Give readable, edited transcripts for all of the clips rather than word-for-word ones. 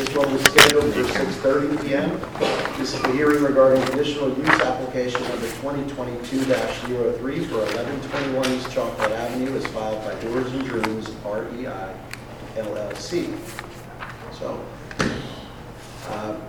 This one was scheduled for 6:30 p.m. This is the hearing regarding conditional use application number 2022-03 for 1121 East Chocolate Avenue as filed by Doors and Dreams, REI, LLC. So, I'm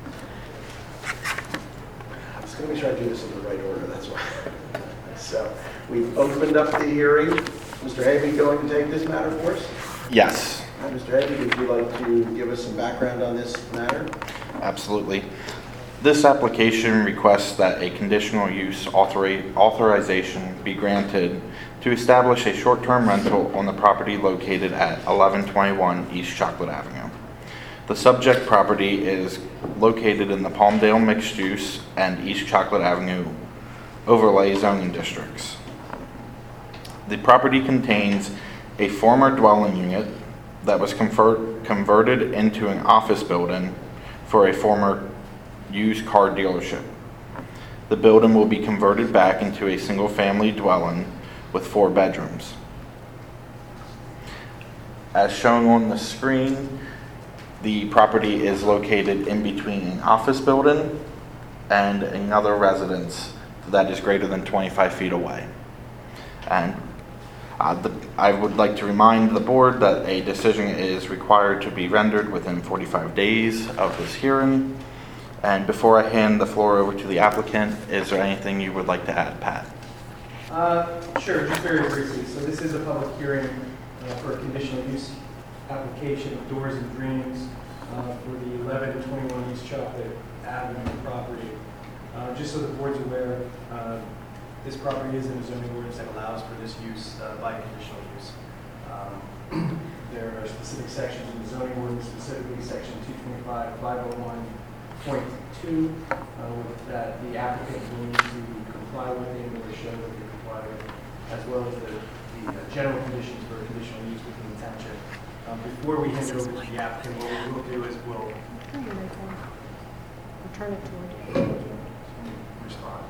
just going to make sure I do this in the right order, that's why. So, we've opened up the hearing. Mr. Havey going to take this matter for us? Yes, Mr. Havey, would you like to give us some background on this matter? absolutely. This application requests that a conditional use authorization be granted to establish a short-term rental on the property located at 1121 East Chocolate Avenue. The subject property is located in the Palmdale Mixed Use and East Chocolate Avenue overlay zoning districts. The property contains a former dwelling unit that was converted into an office building for a former used car dealership. The building will be converted back into a single-family dwelling with 4 bedrooms. As shown on the screen, the property is located in between an office building and another residence that is greater than 25 feet away. And I would like to remind the board that a decision is required to be rendered within 45 days of this hearing. And before I hand the floor over to the applicant, is there anything you would like to add, Pat? Sure, just very briefly. So this is a public hearing for a conditional use application of Doors and Dreams for the 1121 East Chocolate Avenue property. Just so the board's aware, this property is in a zoning ordinance that allows for this use by conditional use. There are specific sections in the zoning ordinance, specifically section 225-501.2, that the applicant will need to comply with in order to show that they comply with, as well as the general conditions for conditional use within the township. Before we hand it over to the applicant, what we will do is we'll Turn it toward respond.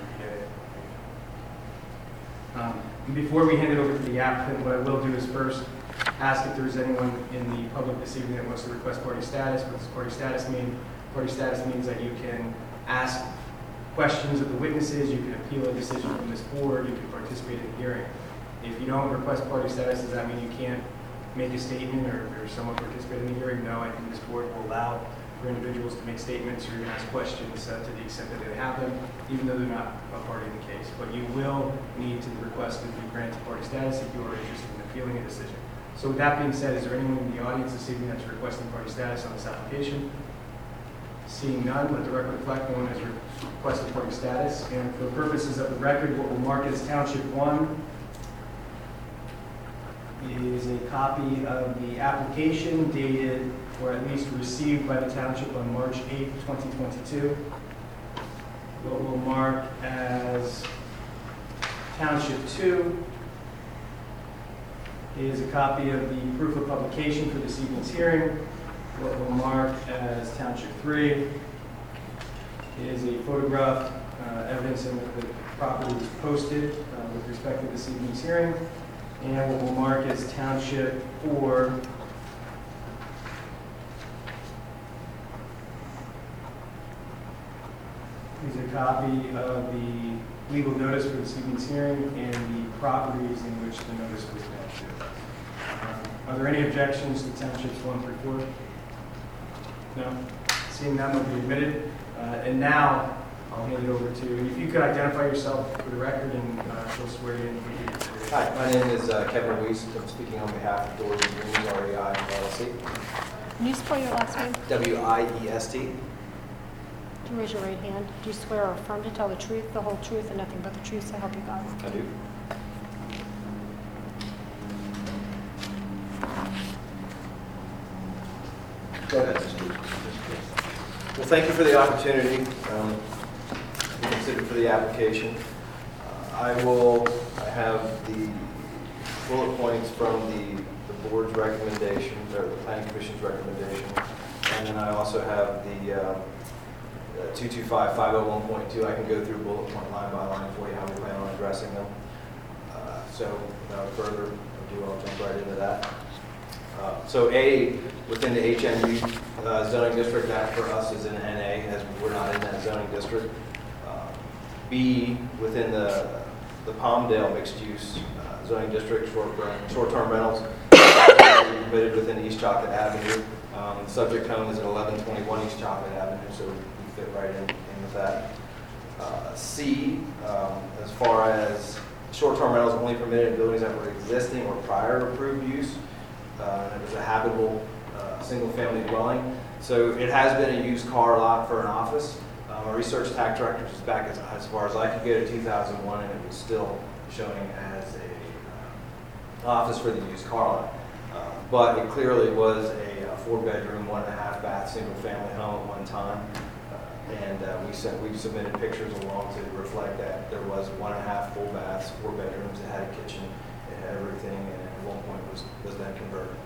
Before we hand it over to the applicant, what I will do is first ask if there's anyone in the public this evening that wants to request party status. What does party status mean? Party status means that you can ask questions of the witnesses, you can appeal a decision from this board, you can participate in the hearing. If you don't request party status, does that mean you can't make a statement or someone participate in the hearing? No, I think this board will allow for individuals to make statements or even ask questions to the extent that they have them, even though they're not a party in the case. But you will need to request to be granted party status if you are interested in appealing a decision. So with that being said, is there anyone in the audience this evening that's requesting party status on this application? Seeing none, let the record reflect no one has requested party status. And for purposes of the record, what we'll mark as Township 1 is a copy of the application dated or at least received by the township on March 8, 2022. What we'll mark as Township 2 is a copy of the proof of publication for this evening's hearing. What we'll mark as Township 3 is a photograph evidencing that the property was posted with respect to this evening's hearing. And what we'll mark as Township 4 is a copy of the legal notice for this evening's hearing and the properties in which the notice was mailed to. Are there any objections to Townships 1 through 4? No? Seeing none, will be admitted. And now, I'll hand it over to, if you could identify yourself for the record and she'll swear you in. Hi, my name is Kevin Weiss. I'm speaking on behalf of Doors and Dreams, REI, LLC. Can you spell your last name? WIEST. Do you raise your right hand? Do you swear or affirm to tell the truth, the whole truth, and nothing but the truth, so help you God? I do. Go ahead. Well, thank you for the opportunity to be considered for the application. I have the bullet points from the board's recommendation, or the planning commission's recommendation, and then I also have the 225-501.2. I can go through bullet point line by line for you how we plan on addressing them. So without further ado, I'll jump right into that. So A, within the HMU zoning district, that for us is in NA, as we're not in that zoning district. B, within the Palmdale mixed-use zoning district, short-term rentals permitted within East Chocolate Avenue. Subject home is at 1121 East Chocolate Avenue, so we fit right in with that. C, as far as short-term rentals only permitted in buildings that were existing or prior to approved use. It was a habitable single-family dwelling. So it has been a used car lot for an office. Our research tax record is back as far as I could go to 2001, and it was still showing as a office for the used car lot. But it clearly was a 4-bedroom, 1.5 bath, single-family home at one time. We submitted pictures along to reflect that there was 1.5 full baths, 4 bedrooms. It had a kitchen, it had everything, and at one point was then converted.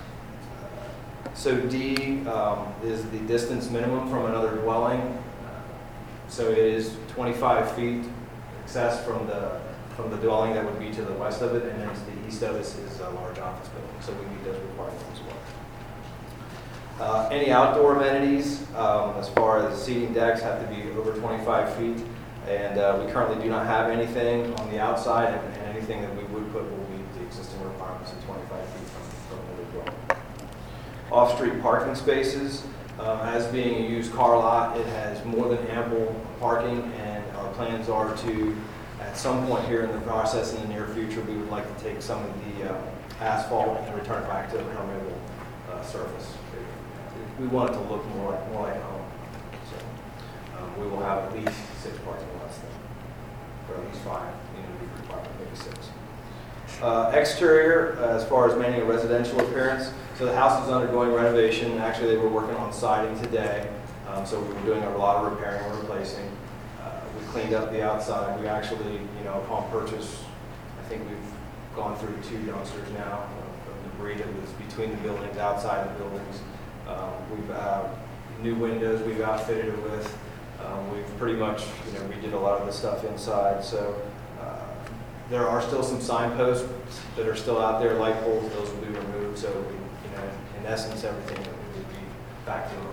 So D is the distance minimum from another dwelling. So it is 25 feet access from the dwelling that would be to the west of it, and then to the east of us is a large office building. So we meet those requirements as well. Any outdoor amenities, as far as seating decks, have to be over 25 feet. And we currently do not have anything on the outside, and anything that we would put will meet the existing requirements of 25 feet from the dwelling. Off-street parking spaces, as being a used car lot, it has more than ample parking, and our plans are to, at some point here in the process in the near future, we would like to take some of the asphalt and return it back to a permeable surface. We want it to look more like a home. So we will have at least 6 parking lots then, or at least 5, maybe 6. Exterior, as far as maintaining a residential appearance, so the house is undergoing renovation. Actually, they were working on siding today, so we were doing a lot of repairing and replacing. We cleaned up the outside. We actually, upon purchase, I think we've gone through 2 dumpsters now of debris that was between the buildings, outside the buildings. We've new windows we've outfitted it with. We've pretty much, redid a lot of the stuff inside. So there are still some signposts that are still out there, light poles. Those will be removed. So in essence, everything that we would be back to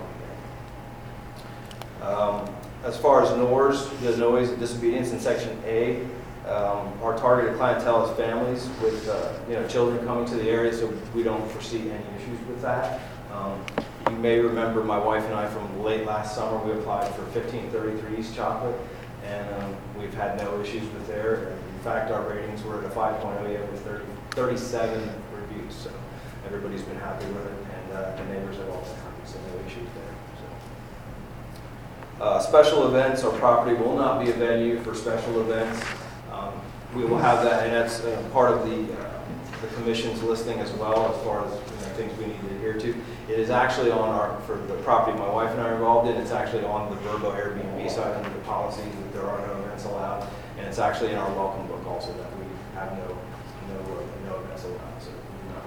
normal. As far as the noise and disobedience in Section A, our targeted clientele is families with children coming to the area, so we don't foresee any issues with that. You may remember my wife and I from late last summer, we applied for 1533 East Chocolate, and we've had no issues with there. In fact, our ratings were at a 5.0 yet with 37 reviews, so everybody's been happy with it, and the neighbors have all been happy, so no issues there. So. Special events, our property will not be a venue for special events. We will have that, and that's part of the commission's listing as well, as far as things we need to adhere to. It is actually on for the property my wife and I are involved in, it's actually on the Verbo Airbnb side under the policies that there are no events allowed, and it's actually in our welcome book also that we have no events allowed. So we do not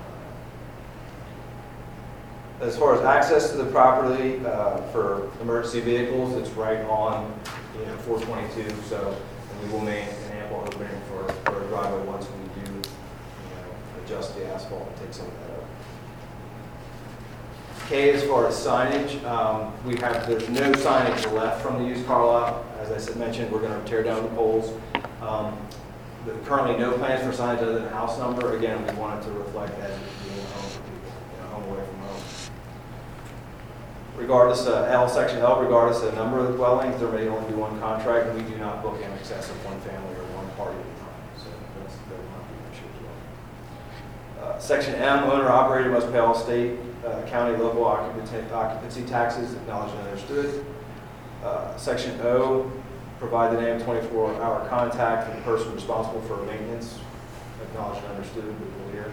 allow that. As far as access to the property for emergency vehicles, it's right on 422, so we will make an ample opening for a driveway once we do adjust the asphalt and take some of that out. K, as far as signage, there's no signage left from the used car lot. As I mentioned, we're going to tear down the poles. Currently, no plans for signage other than house number. Again, we want it to reflect as being a home for people, home away from home. Regardless, Section L, regardless of the number of dwellings, there may only be one contract, and we do not book in excess of one family or one party at a time. So that will not be an issue as well. Section M, owner operator must pay all state, county, local occupancy taxes, acknowledged and understood. Section O, provide the name 24-hour contact for the person responsible for maintenance, acknowledged and understood, we will hear.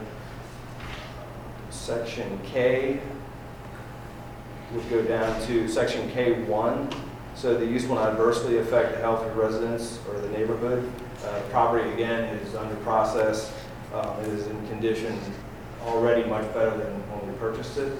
Section K would go down to Section K1. So the use will not adversely affect the health of residents or the neighborhood. Property, again, is under process. It is in condition already much better than when we purchased it.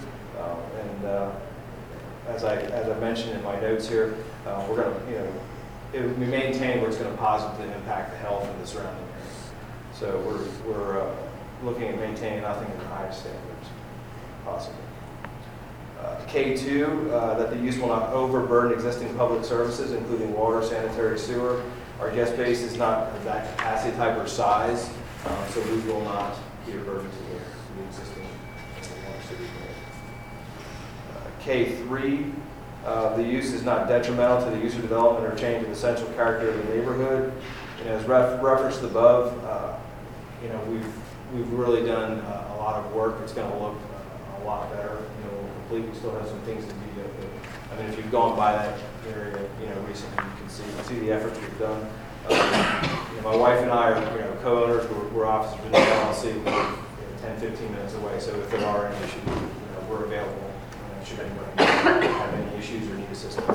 As I mentioned in my notes here, we're going to, we maintain where it's going to positively impact the health of the surrounding area. So we're looking at maintaining nothing at the highest standards possible. K2, that the use will not overburden existing public services, including water, sanitary, sewer. Our guest base is not of that capacity type or size, so we will not be a burden to the existing water city. K3, the use is not detrimental to the user development or change of essential character of the neighborhood. As referenced above, we've really done a lot of work. It's going to look a lot better. Complete. We still have some things to do yet, but I mean, if you've gone by that area, recently, you can see the efforts we've done. My wife and I are, co-owners. We're officers in the LLC. We're 10, 15 minutes away. So if there are any issues, we're available. Should anybody have any issues or need assistance.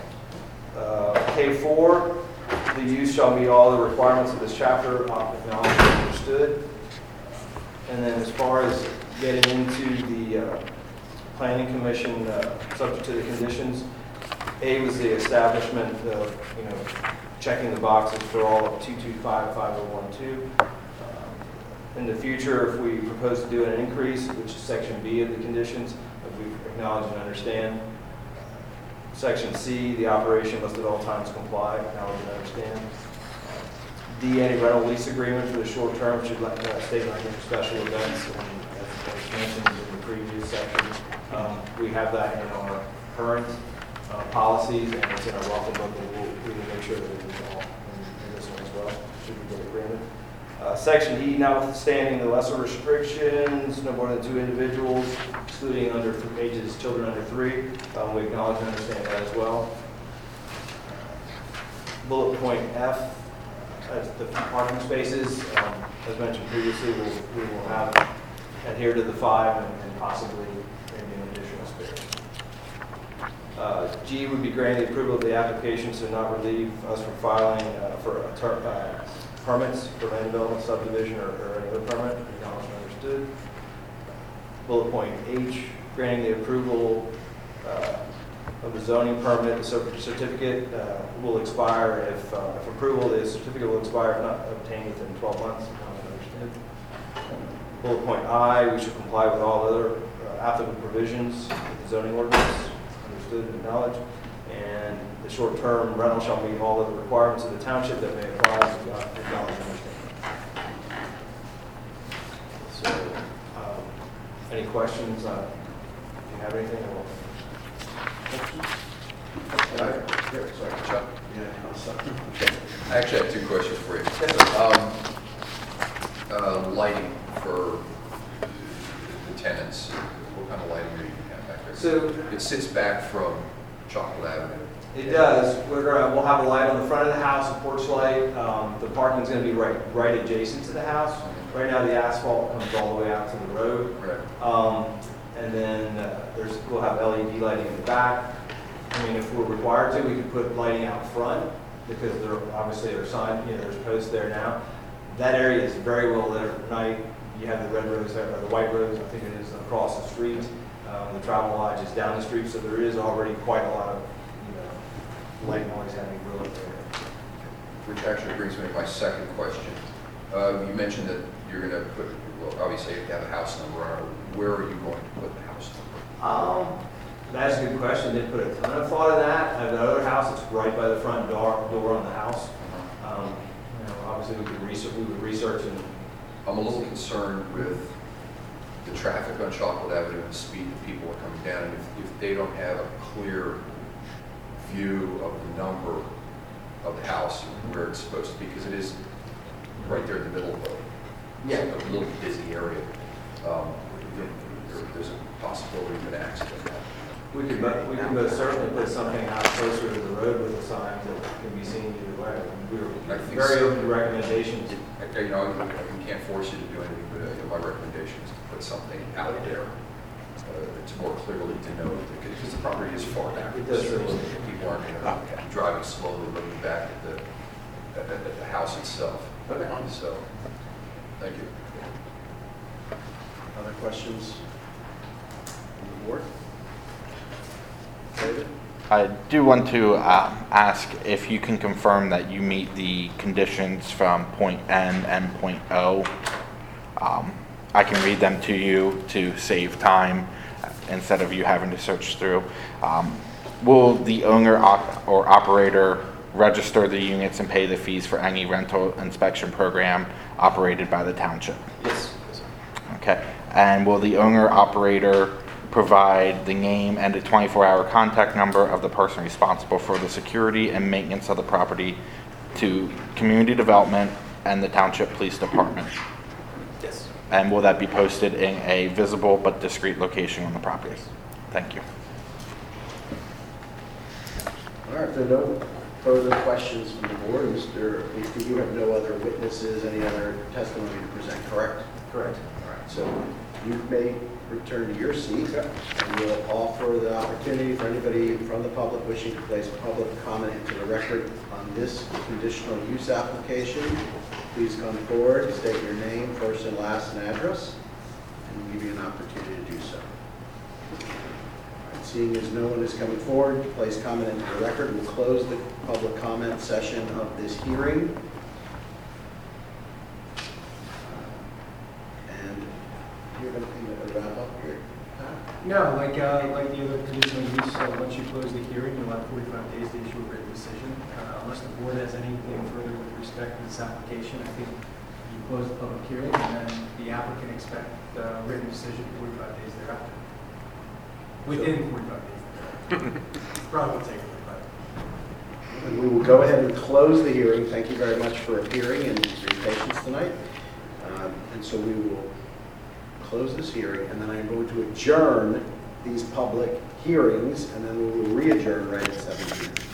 K4, the use shall meet all the requirements of this chapter, acknowledged and understood. And then as far as getting into the Planning Commission, subject to the conditions, A was the establishment of, checking the boxes for all of 225-5012. In the future, if we propose to do an increase, which is section B of the conditions, we acknowledge and understand. Section C, the operation must at all times comply, acknowledge and understand. D, any rental lease agreement for the short term should state language for special events, and as mentioned in the previous section. We have that in our current policies, and it's in our welcome book, and we will make sure that it is all in this one as well, should we get agreement. Section E, notwithstanding the lesser restrictions, no more than 2 individuals, excluding children under 3. We acknowledge and understand that as well. Bullet point F, the parking spaces, as mentioned previously, we will have adhere to the 5 and possibly maybe an additional space. G would be granting the approval of the application, so not relieve us from filing for permits for land development, subdivision, or any other permit. Acknowledged and understood. Bullet point H, granting the approval of the zoning permit. The certificate will expire if approval. The certificate will expire if not obtained within 12 months. Acknowledged and understood. Bullet point I, we should comply with all other applicable provisions of the zoning ordinance. Understood and acknowledged. And the short-term rental shall meet all of the requirements of the township that may apply. Acknowledge and understand. So, any questions? If you have anything, I will. Sorry, Chuck. Yeah, I'll second. I actually have 2 questions for you. Lighting for the tenants. What kind of lighting are you going to have back there? So It sits back from Chocolate Avenue. it does. We'll have a light on the front of the house, a porch light. The parking's going to be right adjacent to the house. Right now, the asphalt comes all the way out to the road. Right. And then we'll have LED lighting in the back. I mean, if we're required to, we could put lighting out front because obviously there's sign, there's posts there now. That area is very well lit at night. You have the red rose there, or the white rose, I think it is, across the street. The travel lodge is down the street, so there is already quite a lot of, light noise having real there. Which actually brings me to my second question. You mentioned that you're going to put, well, obviously you have to have a house number on it. Where are you going to put the house number? That's a good question. Didn't put a ton of thought in that. I have the other house that's right by the front door on the house. Obviously we would research and. I'm a little concerned with the traffic on Chocolate Avenue and the speed that people are coming down. And if they don't have a clear view of the number of the house where it's supposed to be, because it is right there in the middle of a little busy area, there's a possibility of an accident. We can most certainly put something out closer to the road with a sign that can be seen either way. We're very open to recommendations. We can't force you to do anything, but my recommendation is to put something out there to more clearly denote, because the property is far back. It does. People aren't going to be driving slowly, looking back at the house itself. Okay. So, thank you. Other questions from the board? David? I do want to ask if you can confirm that you meet the conditions from point N and point O. I can read them to you to save time. instead of you having to search through. Will the owner or operator register the units and pay the fees for any rental inspection program operated by the township? Yes. Yes, sir. Okay. And will the owner operator provide the name and a 24-hour contact number of the person responsible for the security and maintenance of the property to community development and the township police department? Yes. And will that be posted in a visible but discreet location on the property? Thank you. All right, if there are no further questions from the board, Mr. Hasty, you have no other witnesses, any other testimony to present, correct? Correct. All right, so you may return to your seat, and we'll offer the opportunity for anybody from the public wishing to place public comment into the record on this conditional use application. Please come forward, state your name, first and last, and address, and we'll give you an opportunity to do so. All right, seeing as no one is coming forward to place comment into the record, we'll close the public comment session of this hearing. Do you have anything to wrap up here? No, like the other conditional use, once you close the hearing, you'll have 45 days to issue a written decision. Unless the board has anything further with respect to this application, I think you close the public hearing, and then the applicant expect the written decision 45 days thereafter. Within 45 days thereafter. Probably will take 45. And we will go ahead and close the hearing. Thank you very much for appearing and for your patience tonight. And so we will close this hearing, and then I'm going to adjourn these public hearings, and then we will re-adjourn right at 7 p.m.